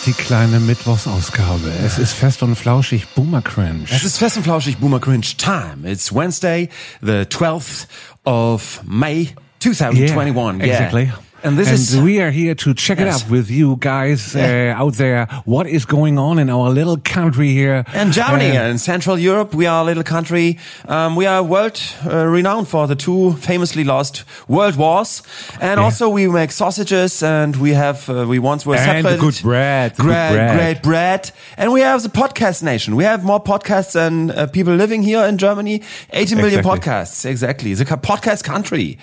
ist die kleine Mittwochsausgabe. Es ist fest und flauschig Boomer Cringe. Es ist fest und flauschig Boomer Cringe time. It's Wednesday, the 12th of May 2021. Yeah, exactly. And we are here to check it out with you guys out there. What is going on in our little country here? In Germany, in Central Europe, we are a little country. We are world renowned for the two famously lost world wars. And also we make sausages and we have, we once were separate. And good bread. Great bread. And we have the podcast nation. We have more podcasts than people living here in Germany. 80 million podcasts. Exactly. The podcast country.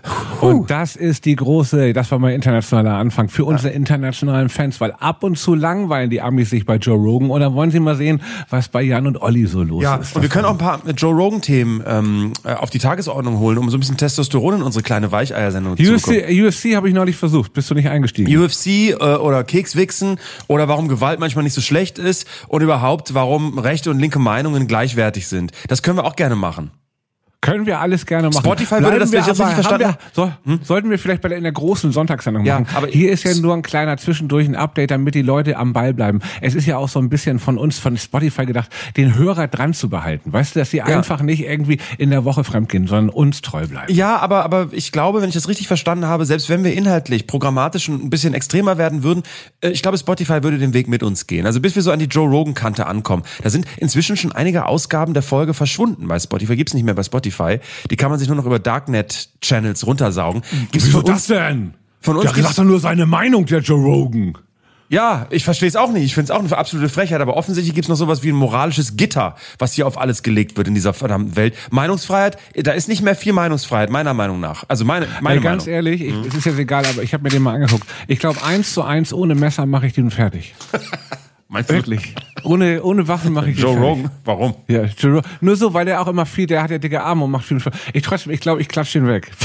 Und das ist das war mein internationaler Anfang für unsere internationalen Fans, weil ab und zu langweilen die Amis sich bei Joe Rogan oder wollen sie mal sehen, was bei Jan und Olli so los ist. Und wir können auch ein paar Joe Rogan-Themen auf die Tagesordnung holen, um so ein bisschen Testosteron in unsere kleine Weicheiersendung zu bekommen. UFC habe ich neulich versucht, bist du nicht eingestiegen? UFC oder Kekswichsen oder warum Gewalt manchmal nicht so schlecht ist und überhaupt, warum rechte und linke Meinungen gleichwertig sind. Das können wir auch gerne machen. Können wir alles gerne machen. Spotify würde das, wenn ich das richtig verstanden habe. Sollten wir vielleicht in der großen Sonntagssendung machen. Aber hier ist ja nur ein kleiner zwischendurch ein Update, damit die Leute am Ball bleiben. Es ist ja auch so ein bisschen von uns, von Spotify gedacht, den Hörer dran zu behalten. Weißt du, dass sie einfach nicht irgendwie in der Woche fremdgehen, sondern uns treu bleiben. Ja, aber ich glaube, wenn ich das richtig verstanden habe, selbst wenn wir inhaltlich, programmatisch ein bisschen extremer werden würden, ich glaube, Spotify würde den Weg mit uns gehen. Also bis wir so an die Joe Rogan-Kante ankommen. Da sind inzwischen schon einige Ausgaben der Folge verschwunden bei Spotify. Gibt's nicht mehr bei Spotify. Die kann man sich nur noch über Darknet-Channels runtersaugen. Wieso das denn? Von uns der sagt doch nur seine Meinung, der Joe Rogan. Ja, ich verstehe es auch nicht. Ich finde es auch eine absolute Frechheit. Aber offensichtlich gibt es noch sowas wie ein moralisches Gitter, was hier auf alles gelegt wird in dieser verdammten Welt. Meinungsfreiheit, da ist nicht mehr viel Meinungsfreiheit, meiner Meinung nach. Also meine Meinung. Ganz ehrlich, es ist jetzt egal, aber ich habe mir den mal angeguckt. Ich glaube, 1:1 ohne Messer mache ich den fertig. Meinst du? Wirklich. Ohne Waffen mache ich Joe Rogan. Warum? Ja, Joe Rogan. Nur so, weil der auch immer der hat ja dicke Arme und macht viel. Ich glaube, ich klatsche den weg.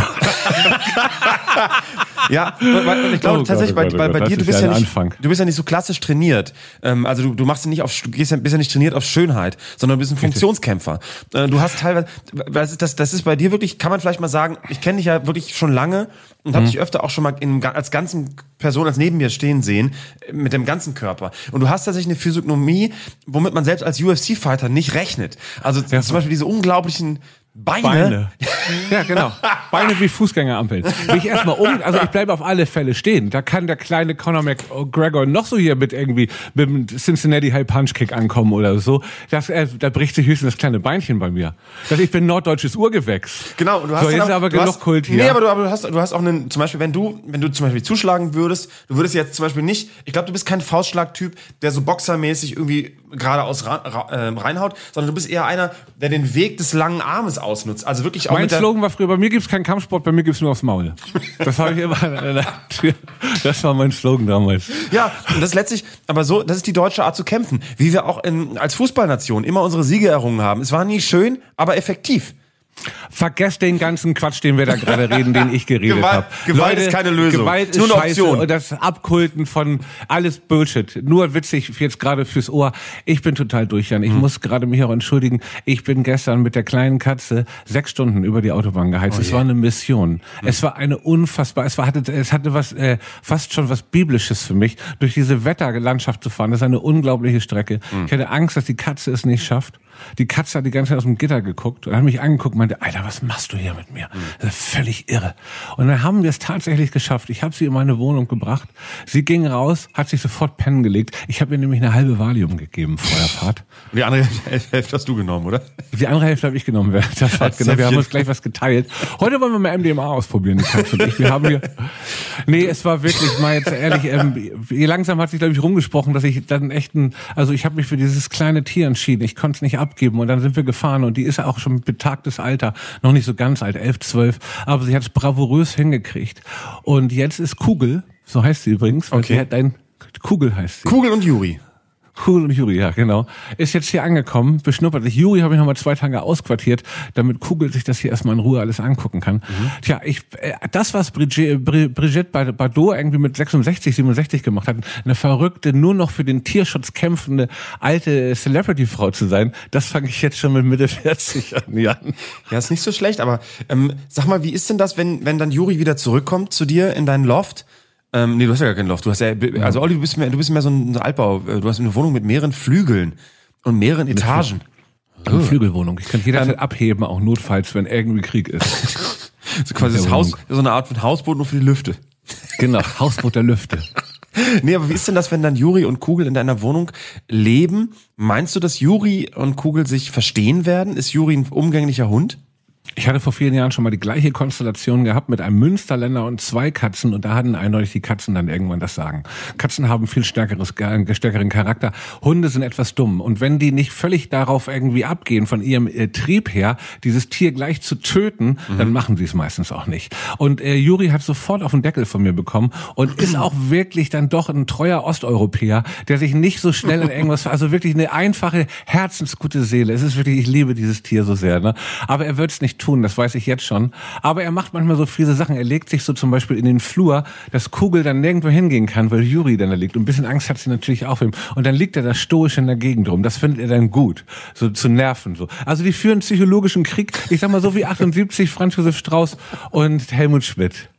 Ja, weil ich glaube tatsächlich, bei dir, du bist ja nicht so klassisch trainiert. Also du bist ja nicht trainiert auf Schönheit, sondern du bist ein Funktionskämpfer. Du hast teilweise, das ist bei dir wirklich, kann man vielleicht mal sagen, ich kenne dich ja wirklich schon lange und habe dich öfter auch schon mal als ganzen Person, als neben mir stehen sehen, mit dem ganzen Körper. Und du hast tatsächlich eine Physiognomie, womit man selbst als UFC-Fighter nicht rechnet. Also zum Beispiel diese unglaublichen Beine. Ja, genau. Beine wie Fußgängerampeln. Ich bleibe auf alle Fälle stehen. Da kann der kleine Conor McGregor noch so hier mit dem Cincinnati High Punch Kick ankommen oder so. Da bricht sich höchstens das kleine Beinchen bei mir. Ich bin norddeutsches Urgewächs. Genau. Und du hast so, jetzt aber genug Kult hier. Nee, aber du hast auch einen, zum Beispiel, wenn du zum Beispiel zuschlagen würdest, du würdest jetzt zum Beispiel nicht, ich glaube, du bist kein Faustschlagtyp, der so boxermäßig irgendwie geradeaus reinhaut, sondern du bist eher einer, der den Weg des langen Armes ausnutzt. Also wirklich auch mein Slogan war früher, bei mir gibt's keinen Kampfsport, bei mir gibt's nur aufs Maul. Das habe ich immer das war mein Slogan damals. Ja, und das ist letztlich, aber so, das ist die deutsche Art zu kämpfen. Wie wir auch als Fußballnation immer unsere Siege errungen haben. Es war nie schön, aber effektiv. Vergesst den ganzen Quatsch, den wir da gerade reden, den ich geredet habe. Gewalt Leute, ist keine Lösung. Gewalt ist nur eine scheiße Option. und das Abkulten von alles Bullshit. Nur witzig jetzt gerade fürs Ohr. Ich bin total durch, Jan. Ich muss gerade mich auch entschuldigen. Ich bin gestern mit der kleinen Katze 6 Stunden über die Autobahn geheizt. Es war eine Mission. Es war eine unfassbar, es hatte was, fast schon was Biblisches für mich, durch diese Wetterlandschaft zu fahren. Das ist eine unglaubliche Strecke. Ich hatte Angst, dass die Katze es nicht schafft. Die Katze hat die ganze Zeit aus dem Gitter geguckt und hat mich angeguckt und meinte, Alter, was machst du hier mit mir? Das ist völlig irre. Und dann haben wir es tatsächlich geschafft. Ich habe sie in meine Wohnung gebracht. Sie ging raus, hat sich sofort pennen gelegt. Ich habe ihr nämlich eine halbe Valium gegeben vor der Fahrt. Die andere Hälfte hast du genommen, oder? Die andere Hälfte habe ich genommen während der Fahrt. Genau, wir haben uns gleich was geteilt. Heute wollen wir mal MDMA ausprobieren, die Katze und ich. Wir haben hier... Nee, es war wirklich, mal jetzt ehrlich, langsam hat sich, glaube ich, rumgesprochen, dass ich dann ich habe mich für dieses kleine Tier entschieden. Ich konnte es nicht abgeben und dann sind wir gefahren und die ist ja auch schon betagtes Alter, noch nicht so ganz alt, 11, 12, aber sie hat es bravourös hingekriegt. Und jetzt ist Kugel, so heißt sie übrigens, weil sie hat Kugel heißt sie. Kugel und Juri. Kugel und Juri, ja, genau. Ist jetzt hier angekommen, beschnuppert sich. Juri habe ich nochmal 2 Tage ausquartiert, damit Kugel sich das hier erstmal in Ruhe alles angucken kann. Tja, das, was Brigitte Bardot irgendwie mit 66, 67 gemacht hat, eine verrückte, nur noch für den Tierschutz kämpfende alte Celebrity-Frau zu sein, das fange ich jetzt schon mit Mitte 40 an, Jan. Ja, ist nicht so schlecht, aber sag mal, wie ist denn das, wenn dann Juri wieder zurückkommt zu dir in deinen Loft? Nee, du hast ja gar kein Loft. Du hast ja, also Olli, du bist mehr so ein Altbau. Du hast eine Wohnung mit mehreren Flügeln und mehreren Etagen. Eine Flügelwohnung. Ich kann jederzeit abheben, auch notfalls, wenn irgendwie Krieg ist. So quasi das Haus, so eine Art von Hausboot nur für die Lüfte. Genau, Hausboot der Lüfte. Nee, aber wie ist denn das, wenn dann Juri und Kugel in deiner Wohnung leben? Meinst du, dass Juri und Kugel sich verstehen werden? Ist Juri ein umgänglicher Hund? Ich hatte vor vielen Jahren schon mal die gleiche Konstellation gehabt mit einem Münsterländer und 2 Katzen und da hatten eindeutig die Katzen dann irgendwann das Sagen. Katzen haben viel stärkeren Charakter. Hunde sind etwas dumm und wenn die nicht völlig darauf irgendwie abgehen von ihrem Trieb her, dieses Tier gleich zu töten, dann machen sie es meistens auch nicht. Und Juri hat sofort auf den Deckel von mir bekommen und ist auch wirklich dann doch ein treuer Osteuropäer, der sich nicht so schnell in irgendwas, also wirklich eine einfache, herzensgute Seele. Es ist wirklich, ich liebe dieses Tier so sehr, ne? Aber er wird es nicht tun, das weiß ich jetzt schon. Aber er macht manchmal so fiese Sachen. Er legt sich so zum Beispiel in den Flur, dass Kugel dann nirgendwo hingehen kann, weil Juri dann da liegt. Und ein bisschen Angst hat sie natürlich auch für ihn. Und dann liegt er da stoisch in der Gegend rum. Das findet er dann gut, so zu nerven. So. Also die führen psychologischen Krieg, ich sag mal so wie 78 Franz Josef Strauß und Helmut Schmidt.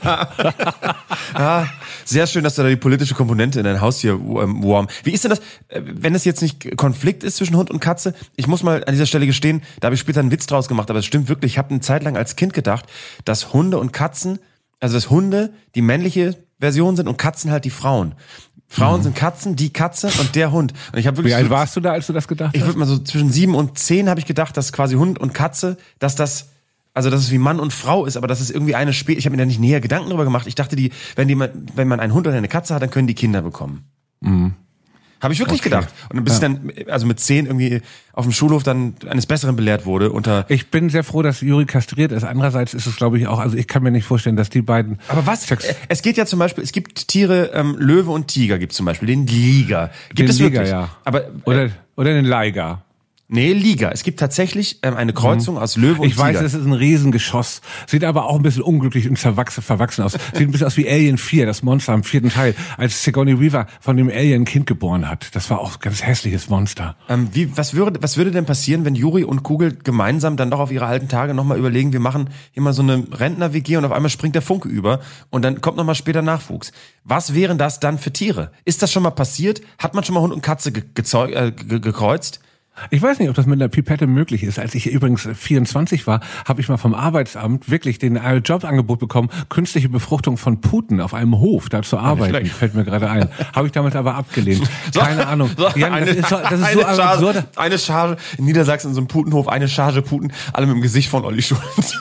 Ja, sehr schön, dass du da die politische Komponente in dein Haustier warm. Wie ist denn das, wenn es jetzt nicht Konflikt ist zwischen Hund und Katze? Ich muss mal an dieser Stelle gestehen, da habe ich später einen Witz draus gemacht, aber es stimmt wirklich. Ich habe eine Zeit lang als Kind gedacht, dass Hunde und Katzen, also dass Hunde die männliche Version sind und Katzen halt die Frauen. Frauen sind Katzen, die Katze und der Hund. Und ich habe wirklich. Wie alt warst du da, als du das gedacht hast? Ich würde mal so zwischen 7 und 10 habe ich gedacht, dass quasi Hund und Katze, dass es wie Mann und Frau ist, aber das ist irgendwie eine ich habe mir da nicht näher Gedanken drüber gemacht. Ich dachte, wenn man einen Hund oder eine Katze hat, dann können die Kinder bekommen. Habe ich wirklich gedacht. Und bis ich dann, also mit 10 irgendwie auf dem Schulhof dann eines Besseren belehrt wurde Ich bin sehr froh, dass Juri kastriert ist. Andererseits ist es, glaube ich, auch, also ich kann mir nicht vorstellen, dass die beiden... Aber was? Es geht ja zum Beispiel, es gibt Tiere, Löwe und Tiger gibt es zum Beispiel, den Liger. Gibt es wirklich? Ja. Aber, oder den Liger. Nee, Liga. Es gibt tatsächlich eine Kreuzung aus Löwe und Tiger. Ich weiß, es ist ein Riesengeschoss. Sieht aber auch ein bisschen unglücklich und verwachsen aus. Sieht ein bisschen aus wie Alien 4, das Monster im 4. Teil, als Sigourney Weaver von dem Alien ein Kind geboren hat. Das war auch ein ganz hässliches Monster. Was würde denn passieren, wenn Juri und Kugel gemeinsam dann doch auf ihre alten Tage nochmal überlegen, wir machen hier mal so eine Rentner-WG und auf einmal springt der Funke über und dann kommt nochmal später Nachwuchs. Was wären das dann für Tiere? Ist das schon mal passiert? Hat man schon mal Hund und Katze gekreuzt? Ich weiß nicht, ob das mit einer Pipette möglich ist. Als ich übrigens 24 war, habe ich mal vom Arbeitsamt wirklich den Jobangebot bekommen, künstliche Befruchtung von Puten auf einem Hof, da zu arbeiten. Fällt mir gerade ein. Habe ich damals aber abgelehnt. Keine Ahnung. Jan, das ist so absurd. Eine Charge, in Niedersachsen in so einem Putenhof, eine Charge Puten, alle mit dem Gesicht von Olli Schulz.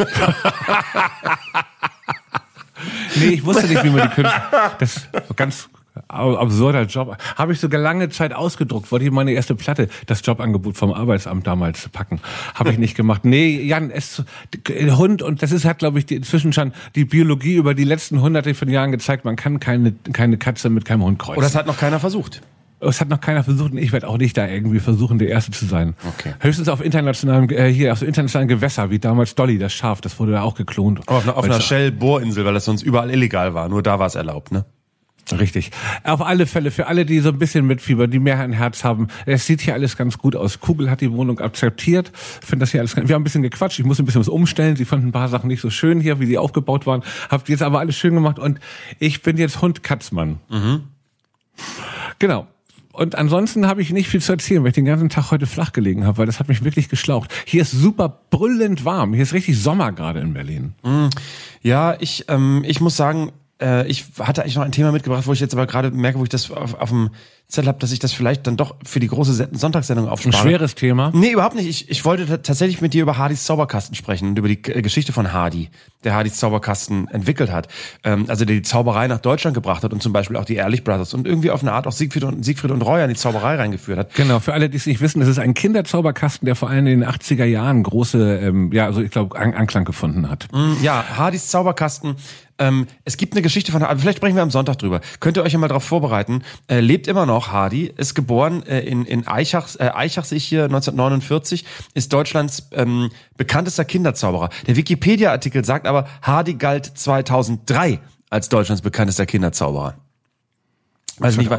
Nee, ich wusste nicht, wie man die Künste... Das ganz... absurder Job. Habe ich sogar lange Zeit ausgedruckt. Wollte ich meine erste Platte, das Jobangebot vom Arbeitsamt damals packen. Habe ich nicht gemacht. Nee, Jan, Hund, und das hat, glaube ich, inzwischen schon die Biologie über die letzten hunderte von Jahren gezeigt, man kann keine Katze mit keinem Hund kreuzen. Oder das hat noch keiner versucht? Es hat noch keiner versucht und ich werde auch nicht da irgendwie versuchen, der Erste zu sein. Okay. Höchstens auf internationalen Gewässer, wie damals Dolly, das Schaf, das wurde ja auch geklont. Aber auf einer Shell-Bohrinsel, weil das sonst überall illegal war. Nur da war es erlaubt, ne? Richtig. Auf alle Fälle, für alle, die so ein bisschen mitfiebern, die mehr ein Herz haben, es sieht hier alles ganz gut aus. Kugel hat die Wohnung akzeptiert. Finde das hier alles, wir haben ein bisschen gequatscht. Ich muss ein bisschen was umstellen. Sie fanden ein paar Sachen nicht so schön hier, wie die aufgebaut waren. Habt jetzt aber alles schön gemacht und ich bin jetzt Hund-Katzmann. Genau. Und ansonsten habe ich nicht viel zu erzählen, weil ich den ganzen Tag heute flach gelegen habe, weil das hat mich wirklich geschlaucht. Hier ist super brüllend warm. Hier ist richtig Sommer gerade in Berlin. Ja, ich muss sagen, ich hatte eigentlich noch ein Thema mitgebracht, wo ich jetzt aber gerade merke, wo ich das auf dem Zettel habe, dass ich das vielleicht dann doch für die große Sonntagssendung aufspare. Ein schweres Thema? Nee, überhaupt nicht. Ich wollte tatsächlich mit dir über Hardys Zauberkasten sprechen und über die Geschichte von Hardy, der Hardys Zauberkasten entwickelt hat. Also der die Zauberei nach Deutschland gebracht hat und zum Beispiel auch die Ehrlich Brothers und irgendwie auf eine Art auch Siegfried und Roy an die Zauberei reingeführt hat. Genau, für alle, die es nicht wissen, das ist ein Kinderzauberkasten, der vor allem in den 80er Jahren große, ich glaube, Anklang gefunden hat. Ja, Hardys Zauberkasten. Es gibt eine Geschichte von Hardy, vielleicht sprechen wir am Sonntag drüber. Könnt ihr euch ja mal darauf vorbereiten. Lebt immer noch Hardy, ist geboren in Eichach sehe ich hier 1949, ist Deutschlands bekanntester Kinderzauberer. Der Wikipedia-Artikel sagt aber, Hardy galt 2003 als Deutschlands bekanntester Kinderzauberer. Weiß nicht,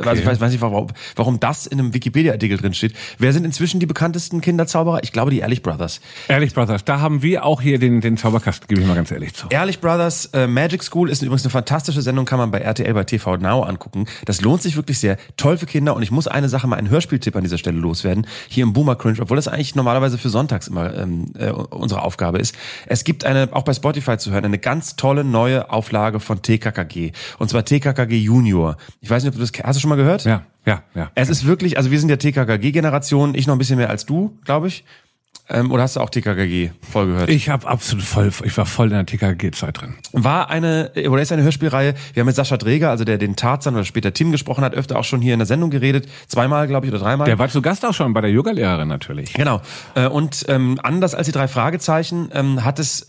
warum das in einem Wikipedia-Artikel drin steht. Wer sind inzwischen die bekanntesten Kinderzauberer? Ich glaube, die Ehrlich Brothers. Ehrlich Brothers, da haben wir auch hier den Zauberkasten, gebe ich mal ganz ehrlich zu. Ehrlich Brothers, Magic School ist übrigens eine fantastische Sendung, kann man bei RTL, bei TV Now angucken. Das lohnt sich wirklich sehr. Toll für Kinder und ich muss eine Sache mal, einen Hörspieltipp an dieser Stelle loswerden. Hier im Boomer Cringe, obwohl das eigentlich normalerweise für sonntags immer unsere Aufgabe ist. Es gibt auch bei Spotify zu hören, eine ganz tolle neue Auflage von TKKG. Und zwar TKKG Junior. Ich weiß nicht, ob du das hast du schon mal gehört? Ja. Es ist wirklich, also wir sind der TKKG-Generation, ich noch ein bisschen mehr als du, glaube ich. Oder hast du auch TKKG voll gehört? Ich war voll in der TKKG-Zeit drin. Ist eine Hörspielreihe, wir haben mit Sascha Dreger, also der den Tarzan oder später Tim gesprochen hat, öfter auch schon hier in der Sendung geredet, 2-mal, glaube ich, oder 3-mal. Der war zu Gast auch schon bei der Yogalehrerin natürlich. Genau. Und anders als die 3 Fragezeichen hat es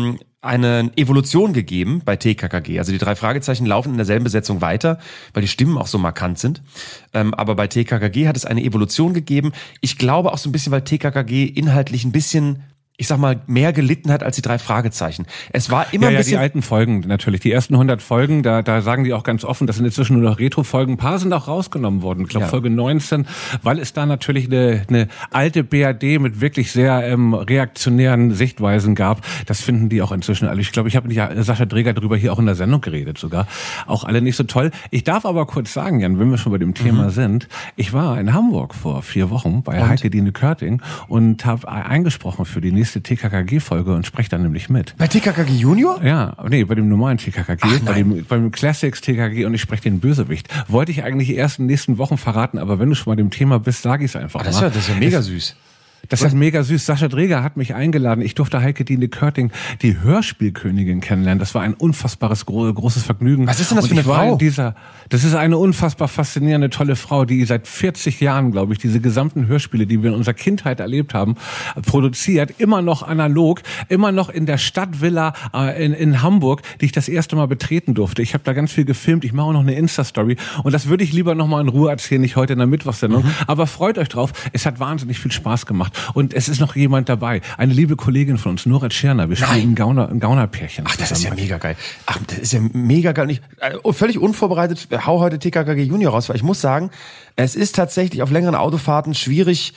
eine Evolution gegeben bei TKKG. Also die 3 Fragezeichen laufen in derselben Besetzung weiter, weil die Stimmen auch so markant sind. Aber bei TKKG hat es eine Evolution gegeben. Ich glaube auch so ein bisschen, weil TKKG inhaltlich ein bisschen, ich sag mal, mehr gelitten hat als die 3 Fragezeichen. Es war immer ein bisschen... die alten Folgen natürlich. Die ersten 100 Folgen, da sagen die auch ganz offen, das sind inzwischen nur noch Retro-Folgen. Ein paar sind auch rausgenommen worden. Ich glaube, Folge 19, weil es da natürlich eine alte BRD mit wirklich sehr reaktionären Sichtweisen gab. Das finden die auch inzwischen alle. Ich glaube, ich habe mit Sascha Dreger darüber hier auch in der Sendung geredet sogar. Auch alle nicht so toll. Ich darf aber kurz sagen, Jan, wenn wir schon bei dem Thema sind, ich war in Hamburg vor 4 Wochen bei Heike Dine Körting und habe eingesprochen für die nächste TKKG-Folge und spreche dann nämlich mit. Bei TKKG Junior? Ja, nee, bei dem normalen TKKG, beim Classics TKKG und ich spreche den Bösewicht. Wollte ich eigentlich erst in den nächsten Wochen verraten, aber wenn du schon mal dem Thema bist, sage ich es einfach mal. Das ist ja mega süß. Das ist mega süß. Sascha Dreger hat mich eingeladen. Ich durfte Heike Dine Körting, die Hörspielkönigin, kennenlernen. Das war ein unfassbares, großes Vergnügen. Was ist denn das für eine Frau? Das ist eine unfassbar faszinierende, tolle Frau, die seit 40 Jahren, glaube ich, diese gesamten Hörspiele, die wir in unserer Kindheit erlebt haben, produziert. Immer noch analog, immer noch in der Stadtvilla in Hamburg, die ich das erste Mal betreten durfte. Ich habe da ganz viel gefilmt. Ich mache auch noch eine Insta-Story. Und das würde ich lieber noch mal in Ruhe erzählen, nicht heute in der Mittwochssendung. Aber freut euch drauf. Es hat wahnsinnig viel Spaß gemacht. Und es ist noch jemand dabei. Eine liebe Kollegin von uns, Nora Tschirner. Wir spielen ein Gaunerpärchen. Ach, das ist ja mega geil. Völlig unvorbereitet, hau heute TKKG Junior raus, weil ich muss sagen, es ist tatsächlich auf längeren Autofahrten schwierig,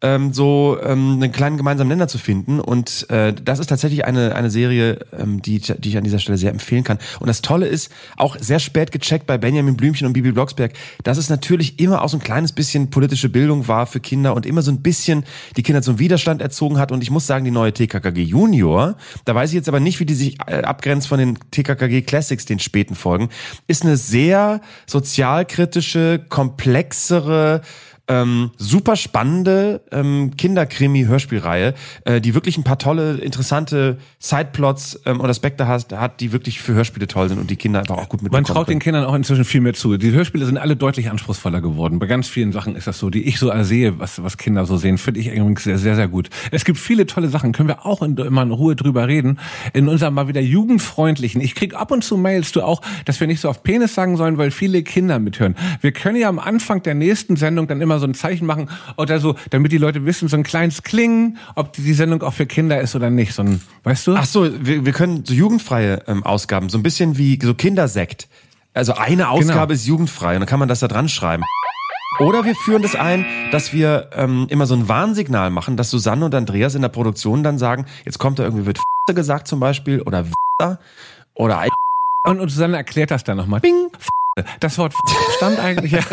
einen kleinen gemeinsamen Nenner zu finden. Und das ist tatsächlich eine Serie, die ich an dieser Stelle sehr empfehlen kann. Und das Tolle ist, auch sehr spät gecheckt bei Benjamin Blümchen und Bibi Blocksberg, dass es natürlich immer auch so ein kleines bisschen politische Bildung war für Kinder und immer so ein bisschen die Kinder zum Widerstand erzogen hat. Und ich muss sagen, die neue TKKG Junior, da weiß ich jetzt aber nicht, wie die sich abgrenzt von den TKKG Classics, den späten Folgen, ist eine sehr sozialkritische, komplexere, super spannende Kinderkrimi-Hörspielreihe, die wirklich ein paar tolle, interessante Sideplots und Aspekte hat, die wirklich für Hörspiele toll sind und die Kinder einfach auch gut mitbekommen. Man traut den Kindern auch inzwischen viel mehr zu. Die Hörspiele sind alle deutlich anspruchsvoller geworden. Bei ganz vielen Sachen ist das so, die ich so sehe, was Kinder so sehen, finde ich übrigens sehr, sehr, sehr gut. Es gibt viele tolle Sachen, können wir auch immer in Ruhe drüber reden. In unserem mal wieder jugendfreundlichen. Ich krieg ab und zu Mails, du auch, dass wir nicht so auf Penis sagen sollen, weil viele Kinder mithören. Wir können ja am Anfang der nächsten Sendung dann immer so ein Zeichen machen oder so, damit die Leute wissen, so ein kleines Klingen, ob die Sendung auch für Kinder ist oder nicht. So ein, weißt du? Ach so, wir können so jugendfreie Ausgaben, so ein bisschen wie so Kindersekt. Also eine Ausgabe ist jugendfrei und dann kann man das da dran schreiben. Oder wir führen das ein, dass wir immer so ein Warnsignal machen, dass Susanne und Andreas in der Produktion dann sagen, jetzt kommt da irgendwie, wird gesagt zum Beispiel oder oder und Susanne erklärt das dann nochmal. Bing! Das Wort stammt eigentlich ja.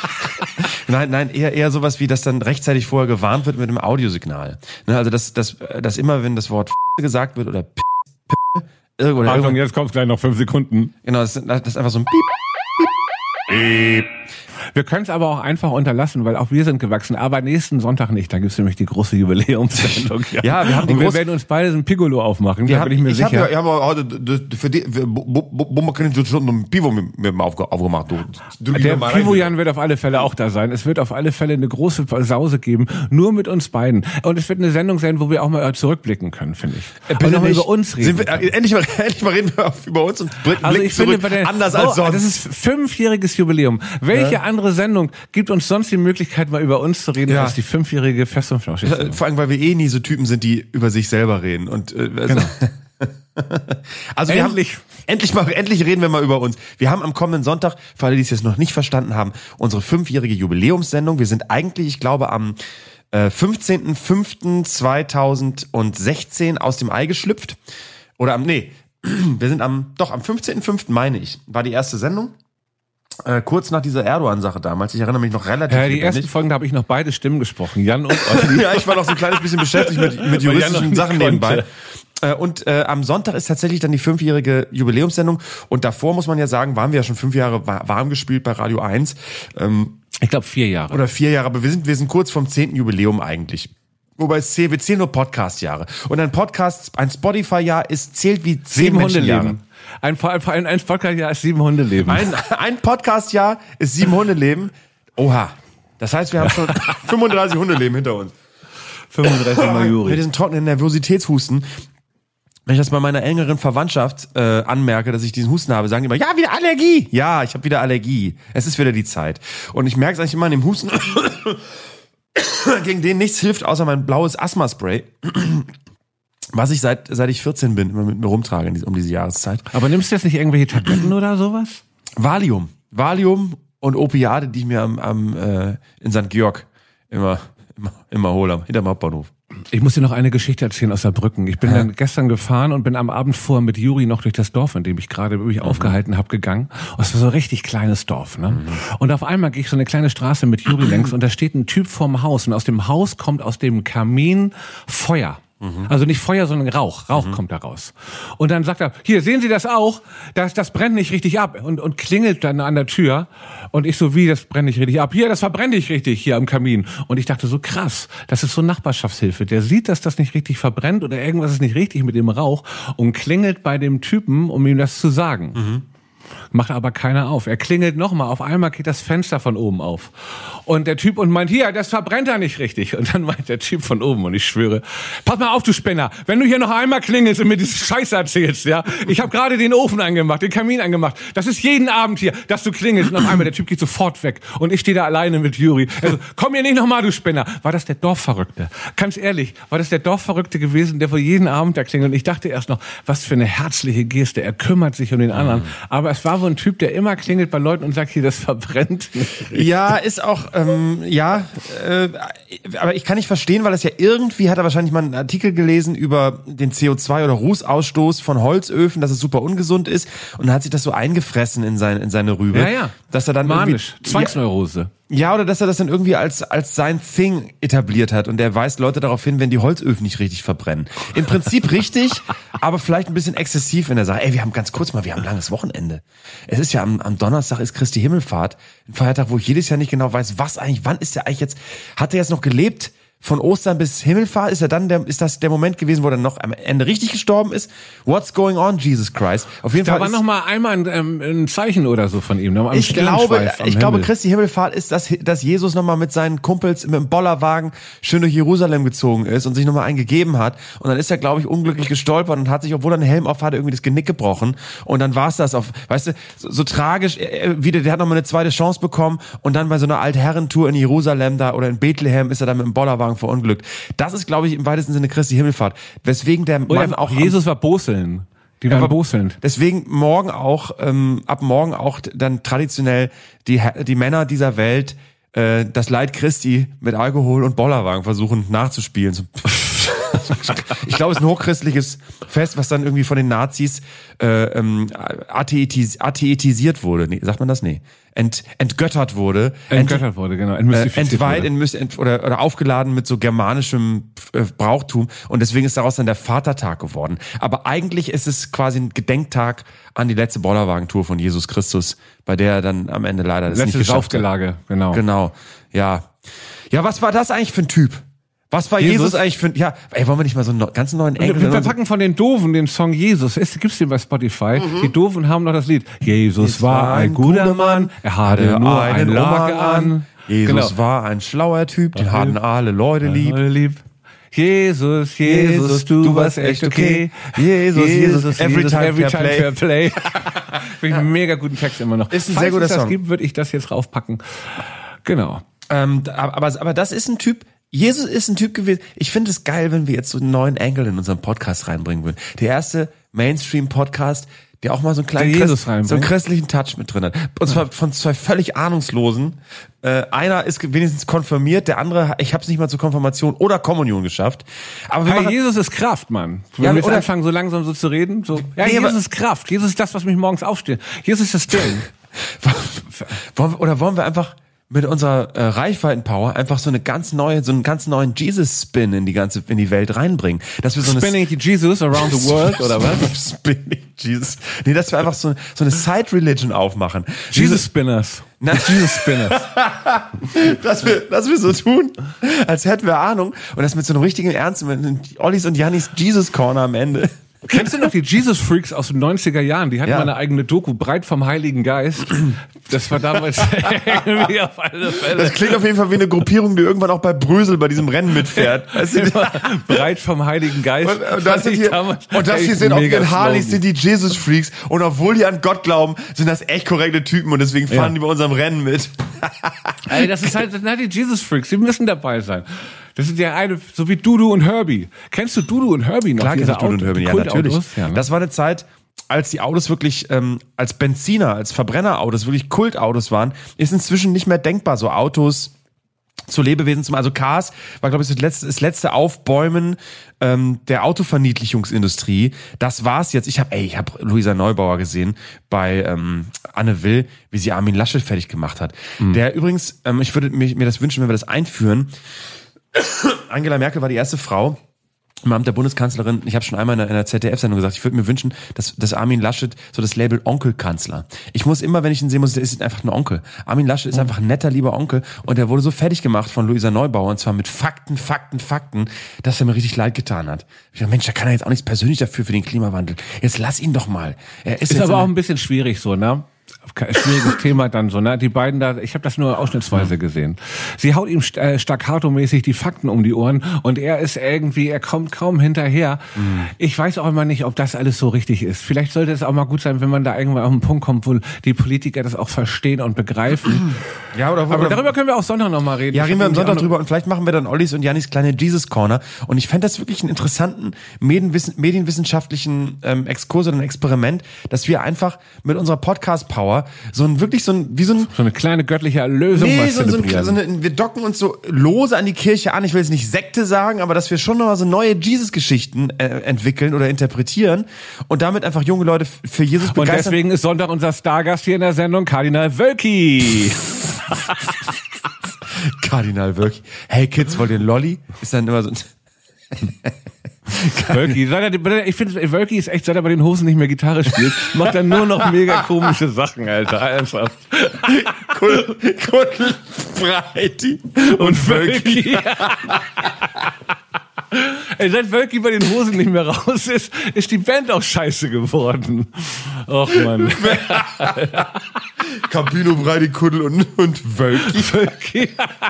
Nein, eher sowas wie, dass dann rechtzeitig vorher gewarnt wird mit einem Audiosignal. Ne, also dass immer, wenn das Wort gesagt wird oder Achtung, jetzt kommt's gleich noch 5 Sekunden. Genau, das ist einfach so ein Piep, Piep, Piep. Wir können es aber auch einfach unterlassen, weil auch wir sind gewachsen. Aber nächsten Sonntag nicht. Da gibt's nämlich die große Jubiläumssendung. Ja, wir werden uns beide so ein Piccolo aufmachen. Da bin ich mir sicher. Ich habe heute für die schon ein Pivo mit dem aufgemacht. Der Pivo-Jan wird auf alle Fälle auch da sein. Es wird auf alle Fälle eine große Sause geben, nur mit uns beiden. Und es wird eine Sendung sein, wo wir auch mal zurückblicken können, finde ich. Und mal über uns reden. Endlich mal reden wir über uns und blicken zurück, anders als sonst. Das ist 5-jähriges Jubiläum. Welche andere Sendung gibt uns sonst die Möglichkeit, mal über uns zu reden, als die 5-jährige Fest und Flauschig? Vor allem, weil wir nie so Typen sind, die über sich selber reden. Und genau. Also wir haben endlich reden wir mal über uns. Wir haben am kommenden Sonntag, für alle, die es jetzt noch nicht verstanden haben, unsere 5-jährige Jubiläumssendung. Wir sind eigentlich, ich glaube, am 15.05.2016 aus dem Ei geschlüpft. Oder wir sind am 15.05. meine ich, war die erste Sendung. Kurz nach dieser Erdogan-Sache damals. Ich erinnere mich noch relativ die ersten Folgen, da habe ich noch beide Stimmen gesprochen. Jan und Olli. Ja, ich war noch so ein kleines bisschen beschäftigt mit juristischen Sachen nebenbei. Und am Sonntag ist tatsächlich dann die 5-jährige Jubiläumssendung. Und davor, muss man ja sagen, waren wir ja schon 5 Jahre warm gespielt bei Radio 1. Ich glaube 4 Jahre. Oder 4 Jahre, aber wir sind kurz vom 10. Jubiläum eigentlich. Wobei wir zählen nur Podcast-Jahre. Und ein Spotify-Jahr zählt wie 10 Menschenjahre. Ein Podcast-Jahr ist 7 Hundeleben. Ein Podcast-Jahr ist 7 Hundeleben. Oha. Das heißt, wir haben schon 35 Hundeleben hinter uns. 35 Mal Juri. Mit diesen trockenen Nervositätshusten. Wenn ich das bei meiner engeren Verwandtschaft anmerke, dass ich diesen Husten habe, sagen die immer, ja, wieder Allergie. Ja, ich habe wieder Allergie. Es ist wieder die Zeit. Und ich merke es eigentlich immer an dem Husten, gegen den nichts hilft, außer mein blaues Asthma-Spray. Was ich seit ich 14 bin, immer mit mir rumtrage um diese Jahreszeit. Aber nimmst du jetzt nicht irgendwelche Tabletten oder sowas? Valium und Opiate, die ich mir in St. Georg immer hole, hinterm Hauptbahnhof. Ich muss dir noch eine Geschichte erzählen aus Saarbrücken. Ich bin dann gestern gefahren und bin am Abend vorher mit Juri noch durch das Dorf, in dem ich gerade mich aufgehalten habe, gegangen. Und es war so ein richtig kleines Dorf, ne? Und auf einmal gehe ich so eine kleine Straße mit Juri längs und da steht ein Typ vorm Haus und aus dem Haus kommt aus dem Kamin Feuer. Also nicht Feuer, sondern Rauch. Rauch kommt da raus. Und dann sagt er, hier, sehen Sie das auch? Das brennt nicht richtig ab. Und klingelt dann an der Tür. Und ich so, wie, das brennt nicht richtig ab? Hier, das verbrennt nicht richtig hier am Kamin. Und ich dachte so, krass, das ist so Nachbarschaftshilfe. Der sieht, dass das nicht richtig verbrennt oder irgendwas ist nicht richtig mit dem Rauch und klingelt bei dem Typen, um ihm das zu sagen. Macht aber keiner auf. Er klingelt nochmal. Auf einmal geht das Fenster von oben auf. Und der Typ meint, hier, das verbrennt da nicht richtig. Und dann meint der Typ von oben, und ich schwöre, pass mal auf, du Spinner. Wenn du hier noch einmal klingelst und mir diese Scheiße erzählst, ja. Ich habe gerade den Ofen angemacht, den Kamin angemacht. Das ist jeden Abend hier, dass du klingelst. Und auf einmal, der Typ geht sofort weg. Und ich stehe da alleine mit Juri. Also, komm hier nicht nochmal, du Spinner. War das der Dorfverrückte? Ganz ehrlich, war das der Dorfverrückte gewesen, der vor jeden Abend da klingelt? Und ich dachte erst noch, was für eine herzliche Geste. Er kümmert sich um den anderen. Aber es war wohl ein Typ, der immer klingelt bei Leuten und sagt, hier, das verbrennt. Ja, ist auch, aber ich kann nicht verstehen, weil das ja irgendwie, hat er wahrscheinlich mal einen Artikel gelesen über den CO2- oder Rußausstoß von Holzöfen, dass es super ungesund ist, und dann hat sich das so eingefressen in seine Rübe. Ja. Dass er dann manisch, Zwangsneurose. Ja, oder dass er das dann irgendwie als sein Thing etabliert hat und er weist Leute darauf hin, wenn die Holzöfen nicht richtig verbrennen. Im Prinzip richtig, aber vielleicht ein bisschen exzessiv, wenn er sagt, ey, wir haben ein langes Wochenende. Es ist ja am Donnerstag ist Christi Himmelfahrt, ein Feiertag, wo ich jedes Jahr nicht genau weiß, wann ist der eigentlich jetzt, hat er jetzt noch gelebt? Von Ostern bis Himmelfahrt ist das der Moment gewesen, wo er dann noch am Ende richtig gestorben ist? What's going on, Jesus Christ? Auf jeden Fall. Da war noch mal einmal ein Zeichen oder so von ihm. Ich glaube, Christi Himmelfahrt ist, dass Jesus noch mal mit seinen Kumpels mit dem Bollerwagen schön durch Jerusalem gezogen ist und sich noch mal einen gegeben hat. Und dann ist er, glaube ich, unglücklich gestolpert und hat sich, obwohl er einen Helm auf hatte, irgendwie das Genick gebrochen. Und dann war es das weißt du, so tragisch, der hat noch mal eine zweite Chance bekommen und dann bei so einer Altherrentour in Jerusalem da oder in Bethlehem ist er dann mit dem Bollerwagen verunglückt. Das ist, glaube ich, im weitesten Sinne Christi Himmelfahrt. Weswegen der Mann auch... Jesus war Boseln. Die waren boselnd. Deswegen ab morgen auch dann traditionell die Männer dieser Welt das Leid Christi mit Alkohol und Bollerwagen versuchen nachzuspielen. Ich glaube, es ist ein hochchristliches Fest, was dann irgendwie von den Nazis atheitisiert wurde. Nee, sagt man das? Nee. Entgöttert wurde. Entgöttert wurde, genau. Entweiht oder aufgeladen mit so germanischem Brauchtum. Und deswegen ist daraus dann der Vatertag geworden. Aber eigentlich ist es quasi ein Gedenktag an die letzte Bollerwagentour von Jesus Christus, bei der er dann am Ende leider das nicht geschafft hat. Aufgelage, genau. Genau, ja. Ja, was war das eigentlich für ein Typ? Was war Jesus eigentlich für ein... Ja, wollen wir nicht mal so einen ganz neuen Engel... Wir packen von den Doofen den Song Jesus. Gibt's den bei Spotify? Die Doofen haben noch das Lied. Jesus war ein guter Mann, er hatte nur eine Lage an. Jesus war ein schlauer Typ, den hatten alle Leute lieb. Jesus, du warst echt okay. Jesus, every time fair play. Finde ich einen mega guten Text immer noch. Ist ein sehr guter Song. Falls es das gibt, würde ich das jetzt raufpacken. Genau. Aber das ist ein Typ... Jesus ist ein Typ gewesen. Ich finde es geil, wenn wir jetzt so einen neuen Angle in unseren Podcast reinbringen würden. Der erste Mainstream-Podcast, der auch mal so einen christlichen Touch mit drin hat. Und zwar von zwei völlig Ahnungslosen. Einer ist wenigstens konfirmiert, der andere, ich habe es nicht mal zur Konfirmation oder Kommunion geschafft. Aber Jesus ist Kraft, Mann. Wenn wir jetzt anfangen, so langsam so zu reden, so, Jesus ist Kraft. Jesus ist das, was mich morgens aufsteht. Jesus ist das Ding. Wollen wir einfach mit unserer Reichweiten-Power einfach so einen ganz neuen Jesus-Spin in die Welt reinbringen. Dass wir so Spinning Jesus around the world, oder was? Spinning Jesus. Nee, dass wir einfach so eine Side-Religion aufmachen. Jesus-Spinners. Jesus-Spinners. dass wir so tun, als hätten wir Ahnung. Und das mit so einem richtigen Ernst, mit Ollis und Jannis Jesus-Corner am Ende. Kennst du noch die Jesus-Freaks aus den 90er Jahren? Die hatten mal eine eigene Doku, Breit vom Heiligen Geist. Das war damals irgendwie auf alle Fälle. Das klingt auf jeden Fall wie eine Gruppierung, die irgendwann auch bei Brösel bei diesem Rennen mitfährt. Breit vom Heiligen Geist. Und das hier sind auf den Harleys sind die Jesus-Freaks. Und obwohl die an Gott glauben, sind das echt korrekte Typen und deswegen fahren die bei unserem Rennen mit. Ey, das sind halt die Jesus-Freaks, die müssen dabei sein. Das ist ja eine, so wie Dudu und Herbie. Kennst du Dudu und Herbie noch? Klar kenne ich Dudu und Herbie, ja, natürlich. Ja, ne? Das war eine Zeit, als die Autos wirklich als Benziner, als Verbrennerautos wirklich Kultautos waren, ist inzwischen nicht mehr denkbar, so Autos zu Lebewesen also Cars war, glaube ich, das letzte Aufbäumen der Autoverniedlichungsindustrie. Das war's jetzt. Ich habe Luisa Neubauer gesehen bei Anne Will, wie sie Armin Laschet fertig gemacht hat. Der übrigens, ich würde mir das wünschen, wenn wir das einführen. Angela Merkel war die erste Frau im Amt der Bundeskanzlerin. Ich habe schon einmal in einer ZDF-Sendung gesagt, ich würde mir wünschen, dass Armin Laschet so das Label Onkelkanzler. Ich muss immer, wenn ich ihn sehen muss, der ist einfach ein Onkel. Armin Laschet ist einfach ein netter, lieber Onkel und der wurde so fertig gemacht von Luisa Neubauer und zwar mit Fakten, dass er mir richtig leid getan hat. Ich dachte, Mensch, da kann er jetzt auch nichts persönlich dafür für den Klimawandel. Jetzt lass ihn doch mal. Er ist aber auch ein bisschen schwierig so, ne? Schwieriges Thema dann so, ne? Die beiden da, ich habe das nur ausschnittsweise gesehen. Sie haut ihm staccato-mäßig die Fakten um die Ohren und er kommt kaum hinterher. Ich weiß auch immer nicht, ob das alles so richtig ist. Vielleicht sollte es auch mal gut sein, wenn man da irgendwann auf einen Punkt kommt, wo die Politiker das auch verstehen und begreifen. Ja, aber darüber können wir auch Sonntag nochmal reden. Ja, reden wir am Sonntag drüber und vielleicht machen wir dann Ollis und Jannis kleine Jesus Corner. Und ich fände das wirklich einen interessanten medienwissenschaftlichen Exkurs oder ein Experiment, dass wir einfach mit unserer Podcast-Power so eine kleine göttliche Erlösung wir docken uns so lose an die Kirche an. Ich will jetzt nicht Sekte sagen, aber dass wir schon noch mal so neue Jesus-Geschichten entwickeln oder interpretieren und damit einfach junge Leute für Jesus begeistern. Und deswegen ist Sonntag unser Stargast hier in der Sendung Kardinal Wölki. Kardinal Wölki. Hey Kids, wollt ihr einen Lolli? Ist dann immer so Wölki, ich finde, Wölki ist echt, seit er bei den Hosen nicht mehr Gitarre spielt, macht er nur noch mega komische Sachen, Alter, ernsthaft. Breiti und Wölki. Ey, seit Wölki bei den Hosen nicht mehr raus ist die Band auch scheiße geworden. Och, Mann. Campino, Breiti, Kuddel und Wölki.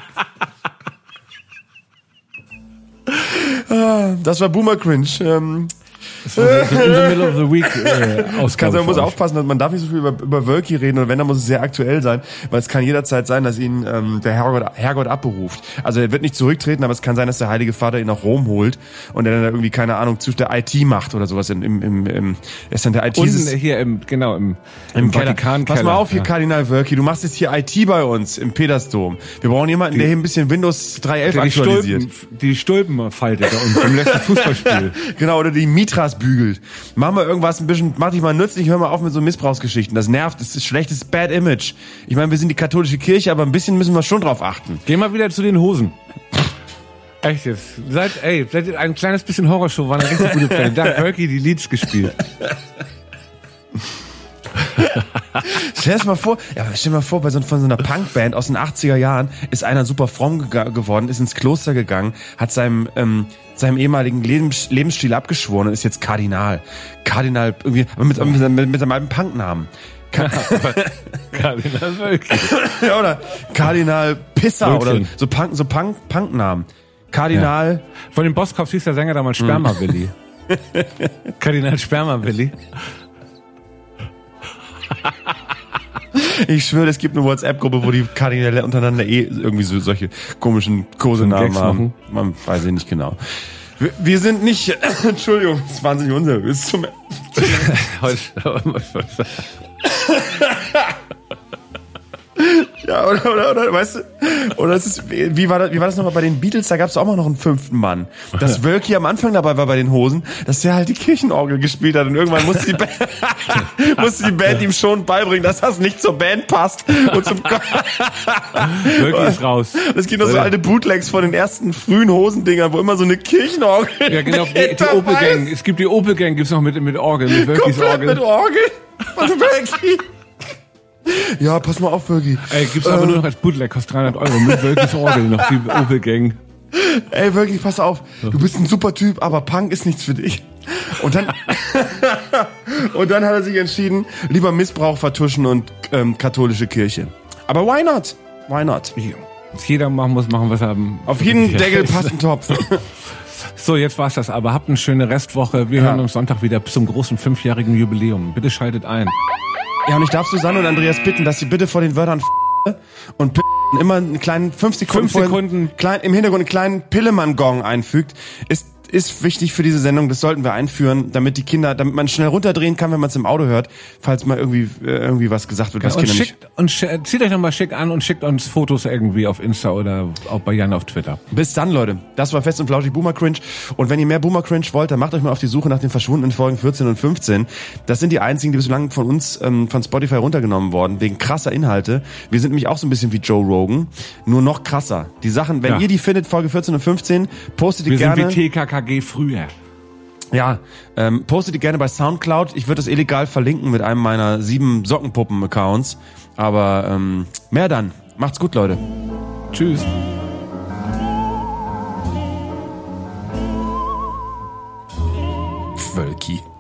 Das war Boomer Cringe. Das war in the middle of the week Ausgabe. Man muss aufpassen, man darf nicht so viel über Wölki reden und wenn, dann muss es sehr aktuell sein, weil es kann jederzeit sein, dass ihn der Herrgott abberuft. Also er wird nicht zurücktreten, aber es kann sein, dass der Heilige Vater ihn nach Rom holt und er dann irgendwie, keine Ahnung, zu der IT macht oder sowas ist dann der IT. Unten hier im Vatikan-Keller. Pass mal auf hier, Kardinal Wölki, du machst jetzt hier IT bei uns im Petersdom. Wir brauchen jemanden, der hier ein bisschen Windows 3.11 aktualisiert. Die Stulpen faltet da unten im letzten Fußballspiel. Genau, oder die Mitras bügelt. Mach mal irgendwas mach dich mal nützlich, hör mal auf mit so Missbrauchsgeschichten. Das nervt, das ist schlechtes Bad Image. Ich meine, wir sind die katholische Kirche, aber ein bisschen müssen wir schon drauf achten. Geh mal wieder zu den Hosen. Echt jetzt. Seit ein kleines bisschen Horrorshow war eine richtig gute Platte. Da hat Wölki die Leads gespielt. Stell dir mal vor, von so einer Punkband aus den 80er Jahren ist einer super fromm geworden, ist ins Kloster gegangen, hat seinem ehemaligen Lebensstil abgeschworen und ist jetzt Kardinal. Kardinal irgendwie, aber mit seinem alten Punknamen. Kardinal Wölki. Ja, oder Kardinal Pisser oder so Punknamen. Kardinal. Ja. Von dem Bosskopf hieß der Sänger damals Sperma-Willi. Kardinal Sperma-Willi. Ich schwöre, es gibt eine WhatsApp-Gruppe, wo die Kardinäle untereinander irgendwie so solche komischen Kosenamen haben. Man weiß ja nicht genau. Wir sind nicht, Entschuldigung, das ist wahnsinnig unseriös. Ja, oder, weißt du, oder es ist, wie war das nochmal bei den Beatles, da gab es auch mal noch einen 5. Mann. Dass Wölki am Anfang dabei war bei den Hosen, dass der halt die Kirchenorgel gespielt hat und irgendwann musste die Band ihm schon beibringen, dass das nicht zur Band passt und zum Wölki ist raus. Es gibt noch so alte Bootlegs von den ersten frühen Hosendingern, wo immer so eine Kirchenorgel. Ja, genau, die Opel-Gang. Es gibt die Opel-Gang, gibt's noch mit Orgel, mit Wölkis Orgel. Mit Orgel? Und Wölki. Ja, pass mal auf, Wölki. Ey, gibt's aber nur noch als Bootleg, kostet 300 €, mit Wölkis Orgel, noch die Opel-Gang. Ey, Wölki, pass auf, du bist ein super Typ, aber Punk ist nichts für dich. Und dann hat er sich entschieden, lieber Missbrauch vertuschen und katholische Kirche. Aber why not? Why not? Was jeder machen muss, machen was haben. Auf jeden Deckel passt ein Topf. So, jetzt war's das aber. Habt eine schöne Restwoche. Wir hören uns Sonntag wieder zum großen 5-jährigen Jubiläum. Bitte schaltet ein. Ja, und ich darf Susanne und Andreas bitten, dass sie bitte vor den Wörtern und immer einen kleinen 5 Sekunden im Hintergrund einen kleinen Pillemann-Gong einfügt, ist wichtig für diese Sendung. Das sollten wir einführen, damit man schnell runterdrehen kann, wenn man es im Auto hört, falls mal irgendwie was gesagt wird, was Kinder nicht. Und zieht euch nochmal schick an und schickt uns Fotos irgendwie auf Insta oder auch bei Jan auf Twitter. Bis dann, Leute. Das war Fest und Flauschig Boomer Cringe. Und wenn ihr mehr Boomer Cringe wollt, dann macht euch mal auf die Suche nach den verschwundenen Folgen 14 und 15. Das sind die einzigen, die bislang von uns von Spotify runtergenommen worden, wegen krasser Inhalte. Wir sind nämlich auch so ein bisschen wie Joe Rogan, nur noch krasser. Die Sachen, wenn ihr die findet, Folge 14 und 15, postet die gerne. Wir sind wie TKKG früher. Ja, postet die gerne bei Soundcloud. Ich würde das illegal verlinken mit einem meiner 7 Sockenpuppen-Accounts. Aber mehr dann. Macht's gut, Leute. Tschüss. Wölki.